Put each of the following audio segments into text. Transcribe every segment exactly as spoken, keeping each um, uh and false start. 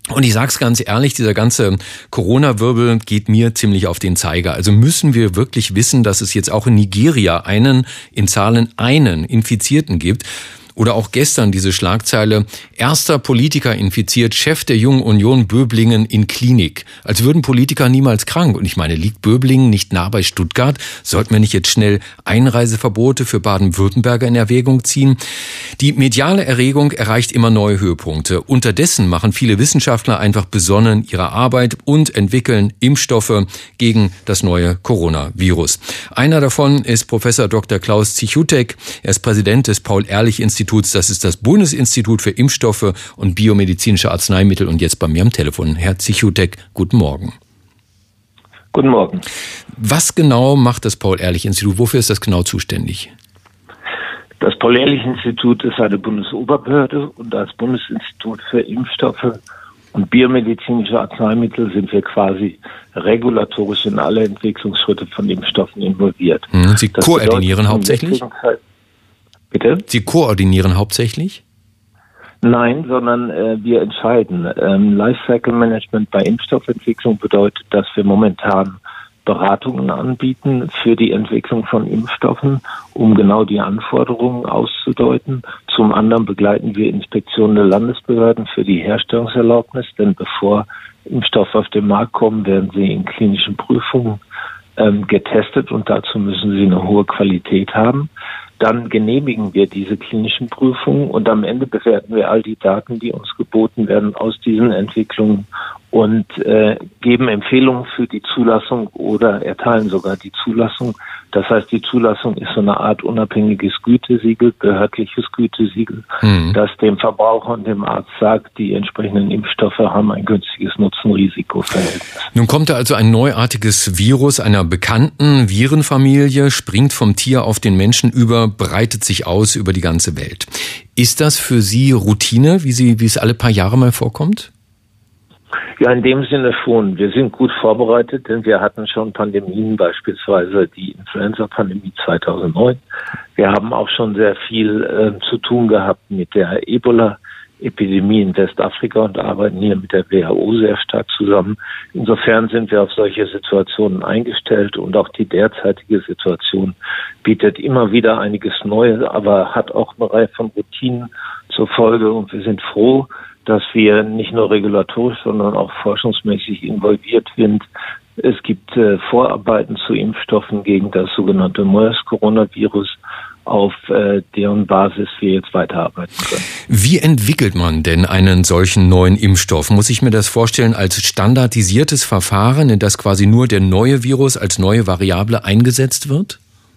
Und ich sag's ganz ehrlich, dieser ganze Corona-Wirbel geht mir ziemlich auf den Zeiger. Also müssen wir wirklich wissen, dass es jetzt auch in Nigeria einen, in Zahlen einen Infizierten gibt. Oder auch gestern diese Schlagzeile, erster Politiker infiziert, Chef der Jungen Union Böblingen in Klinik. Als würden Politiker niemals krank. Und ich meine, liegt Böblingen nicht nah bei Stuttgart? Sollten wir nicht jetzt schnell Einreiseverbote für Baden-Württemberger in Erwägung ziehen? Die mediale Erregung erreicht immer neue Höhepunkte. Unterdessen machen viele Wissenschaftler einfach besonnen ihre Arbeit und entwickeln Impfstoffe gegen das neue Coronavirus. Einer davon ist Professor Doktor Klaus Zichutek. Er ist Präsident des Paul-Ehrlich-Instituts. Das ist das Bundesinstitut für Impfstoffe und biomedizinische Arzneimittel. Und jetzt bei mir am Telefon. Herr Zichutek, guten Morgen. Guten Morgen. Was genau macht das Paul-Ehrlich-Institut? Wofür ist das genau zuständig? Das Paul-Ehrlich-Institut ist eine Bundesoberbehörde und als Bundesinstitut für Impfstoffe und biomedizinische Arzneimittel sind wir quasi regulatorisch in alle Entwicklungsschritte von Impfstoffen involviert. Sie das koordinieren hauptsächlich? Bitte? Sie koordinieren hauptsächlich? Nein, sondern äh, wir entscheiden. Ähm, Lifecycle Management bei Impfstoffentwicklung bedeutet, dass wir momentan Beratungen anbieten für die Entwicklung von Impfstoffen, um genau die Anforderungen auszudeuten. Zum anderen begleiten wir Inspektionen der Landesbehörden für die Herstellungserlaubnis, denn bevor Impfstoffe auf den Markt kommen, werden sie in klinischen Prüfungen ähm, getestet und dazu müssen sie eine hohe Qualität haben. Dann genehmigen wir diese klinischen Prüfungen und am Ende bewerten wir all die Daten, die uns geboten werden aus diesen Entwicklungen und äh, geben Empfehlungen für die Zulassung oder erteilen sogar die Zulassung. Das heißt, die Zulassung ist so eine Art unabhängiges Gütesiegel, behördliches Gütesiegel, mhm. das dem Verbraucher und dem Arzt sagt, die entsprechenden Impfstoffe haben ein günstiges Nutzen-Risiko-Verhältnis. Nun kommt da also ein neuartiges Virus einer bekannten Virenfamilie, springt vom Tier auf den Menschen über, breitet sich aus über die ganze Welt. Ist das für Sie Routine, wie Sie, wie es alle paar Jahre mal vorkommt? Ja, in dem Sinne schon. Wir sind gut vorbereitet, denn wir hatten schon Pandemien, beispielsweise die Influenza-Pandemie zweitausendneun. Wir haben auch schon sehr viel äh, zu tun gehabt mit der Ebola-Epidemie in Westafrika und arbeiten hier mit der W H O sehr stark zusammen. Insofern sind wir auf solche Situationen eingestellt und auch die derzeitige Situation bietet immer wieder einiges Neues, aber hat auch eine Reihe von Routinen zur Folge und wir sind froh, dass wir nicht nur regulatorisch, sondern auch forschungsmäßig involviert sind. Es gibt äh, Vorarbeiten zu Impfstoffen gegen das sogenannte MERS-Coronavirus, auf äh, deren Basis wir jetzt weiterarbeiten können. Wie entwickelt man denn einen solchen neuen Impfstoff? Muss ich mir das vorstellen als standardisiertes Verfahren, in das quasi nur der neue Virus als neue Variable eingesetzt wird?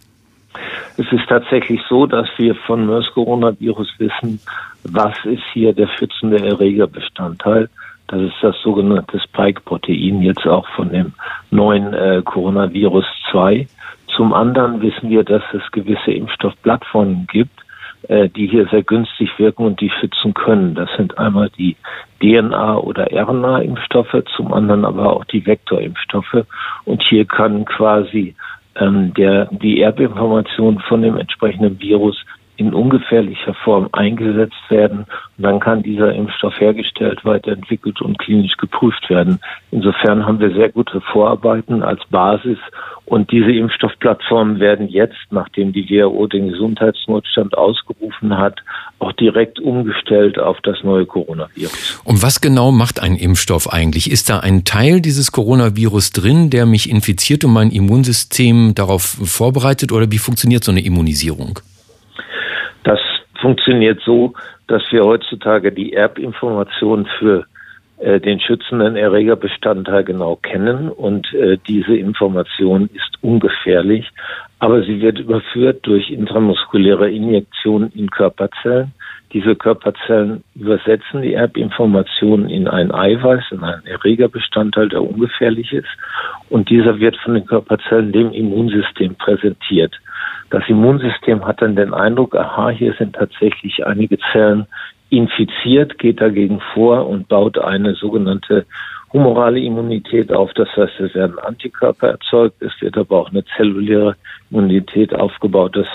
Es ist tatsächlich so, dass wir von MERS-Coronavirus wissen, was ist hier der schützende Erregerbestandteil. Das ist das sogenannte Spike-Protein, jetzt auch von dem neuen äh, Coronavirus zwei. Zum anderen wissen wir, dass es gewisse Impfstoffplattformen gibt, äh, die hier sehr günstig wirken und die schützen können. Das sind einmal die D N A- oder R N A-Impfstoffe, zum anderen aber auch die Vektorimpfstoffe. Und hier kann quasi ähm, der die Erbinformation von dem entsprechenden Virus in ungefährlicher Form eingesetzt werden und dann kann dieser Impfstoff hergestellt, weiterentwickelt und klinisch geprüft werden. Insofern haben wir sehr gute Vorarbeiten als Basis und diese Impfstoffplattformen werden jetzt, nachdem die W H O den Gesundheitsnotstand ausgerufen hat, auch direkt umgestellt auf das neue Coronavirus. Und was genau macht ein Impfstoff eigentlich? Ist da ein Teil dieses Coronavirus drin, der mich infiziert und mein Immunsystem darauf vorbereitet oder wie funktioniert so eine Immunisierung? Das funktioniert so, dass wir heutzutage die Erbinformation für äh, den schützenden Erregerbestandteil genau kennen und äh, diese Information ist ungefährlich, aber sie wird überführt durch intramuskuläre Injektionen in Körperzellen. Diese Körperzellen übersetzen die Erbinformation in ein Eiweiß, in einen Erregerbestandteil, der ungefährlich ist und dieser wird von den Körperzellen dem Immunsystem präsentiert. Das Immunsystem hat dann den Eindruck, aha, hier sind tatsächlich einige Zellen infiziert, geht dagegen vor und baut eine sogenannte humorale Immunität auf. Das heißt, es werden Antikörper erzeugt, es wird aber auch eine zelluläre Immunität aufgebaut. Das heißt,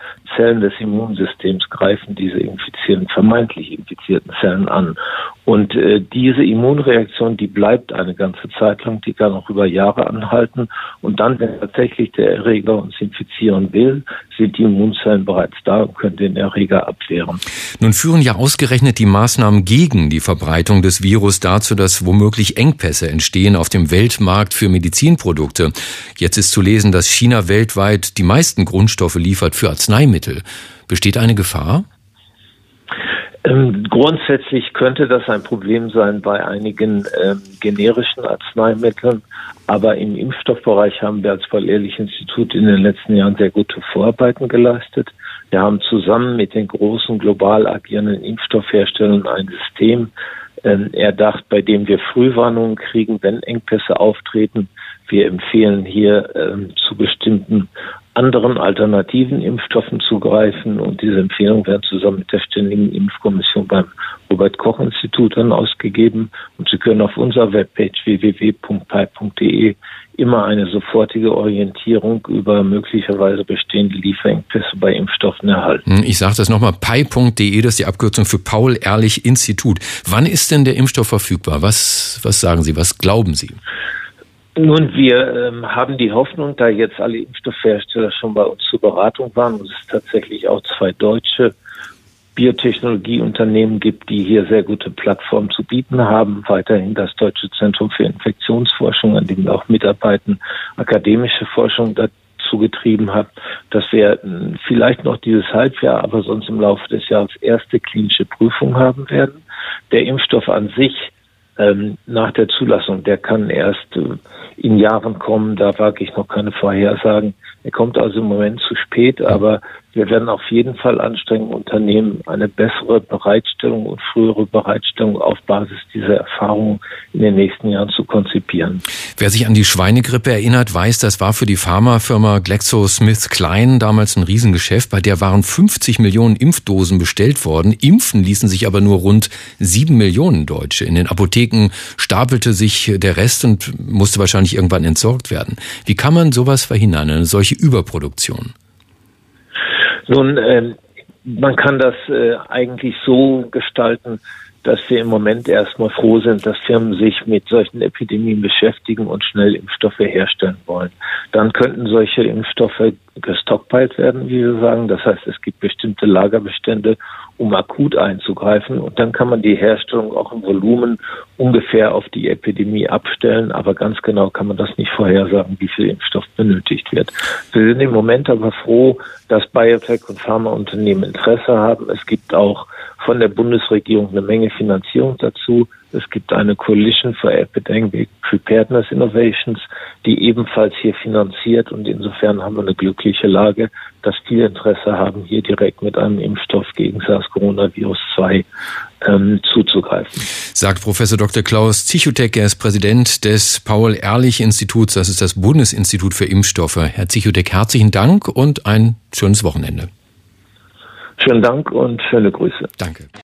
Zellen des Immunsystems greifen diese infizierten, vermeintlich infizierten Zellen an. Und äh, diese Immunreaktion, die bleibt eine ganze Zeit lang, die kann auch über Jahre anhalten. Und dann, wenn tatsächlich der Erreger uns infizieren will, sind die Immunzellen bereits da und können den Erreger abwehren. Nun führen ja ausgerechnet die Maßnahmen gegen die Verbreitung des Virus dazu, dass womöglich Engpässe entstehen auf dem Weltmarkt für Medizinprodukte. Jetzt ist zu lesen, dass China weltweit die meisten Grundstoffe liefert für Arzneimittel. Besteht eine Gefahr? Ähm, grundsätzlich könnte das ein Problem sein bei einigen ähm, generischen Arzneimitteln, aber im Impfstoffbereich haben wir als Paul-Ehrlich-Institut in den letzten Jahren sehr gute Vorarbeiten geleistet. Wir haben zusammen mit den großen global agierenden Impfstoffherstellern ein System ähm, erdacht, bei dem wir Frühwarnungen kriegen, wenn Engpässe auftreten. Wir empfehlen hier ähm, zu bestimmten anderen alternativen Impfstoffen zugreifen und diese Empfehlungen werden zusammen mit der Ständigen Impfkommission beim Robert-Koch-Institut dann ausgegeben und Sie können auf unserer Webpage w w w punkt p i punkt d e immer eine sofortige Orientierung über möglicherweise bestehende Lieferengpässe bei Impfstoffen erhalten. Ich sage das nochmal, p i punkt d e, das ist die Abkürzung für Paul-Ehrlich-Institut. Wann ist denn der Impfstoff verfügbar? Was, was sagen Sie, was glauben Sie? Nun, wir ähm, haben die Hoffnung, da jetzt alle Impfstoffhersteller schon bei uns zur Beratung waren und es tatsächlich auch zwei deutsche Biotechnologieunternehmen gibt, die hier sehr gute Plattformen zu bieten haben. Weiterhin das Deutsche Zentrum für Infektionsforschung, an dem wir auch mitarbeiten, akademische Forschung dazu getrieben hat, dass wir vielleicht noch dieses Halbjahr, aber sonst im Laufe des Jahres erste klinische Prüfungen haben werden. Der Impfstoff an sich ähm, nach der Zulassung, der kann erst äh, in Jahren kommen, da wage ich noch keine Vorhersagen. Er kommt also im Moment zu spät, aber wir werden auf jeden Fall anstrengen, Unternehmen eine bessere Bereitstellung und frühere Bereitstellung auf Basis dieser Erfahrungen in den nächsten Jahren zu konzipieren. Wer sich an die Schweinegrippe erinnert, weiß, das war für die Pharmafirma GlaxoSmithKline damals ein Riesengeschäft. Bei der waren fünfzig Millionen Impfdosen bestellt worden. Impfen ließen sich aber nur rund sieben Millionen Deutsche. In den Apotheken stapelte sich der Rest und musste wahrscheinlich irgendwann entsorgt werden. Wie kann man sowas verhindern, eine solche Überproduktion? Nun, äh, man kann das äh, eigentlich so gestalten, dass wir im Moment erstmal froh sind, dass Firmen sich mit solchen Epidemien beschäftigen und schnell Impfstoffe herstellen wollen. Dann könnten solche Impfstoffe gestockpilt werden, wie wir sagen. Das heißt, es gibt bestimmte Lagerbestände, um akut einzugreifen. Und dann kann man die Herstellung auch im Volumen ungefähr auf die Epidemie abstellen. Aber ganz genau kann man das nicht vorhersagen, wie viel Impfstoff benötigt wird. Wir sind im Moment aber froh, dass Biotech- und Pharmaunternehmen Interesse haben. Es gibt auch von der Bundesregierung eine Menge Finanzierung dazu. Es gibt eine Coalition for Epidemic Preparedness Innovations, die ebenfalls hier finanziert. Und insofern haben wir eine glückliche Lage, dass viele Interesse haben, hier direkt mit einem Impfstoff gegen SARS-Coronavirus zwei ähm, zuzugreifen. Sagt Professor Doktor Klaus Zichotek, er ist Präsident des Paul-Ehrlich-Instituts. Das ist das Bundesinstitut für Impfstoffe. Herr Zichotek, herzlichen Dank und ein schönes Wochenende. Schönen Dank und schöne Grüße. Danke.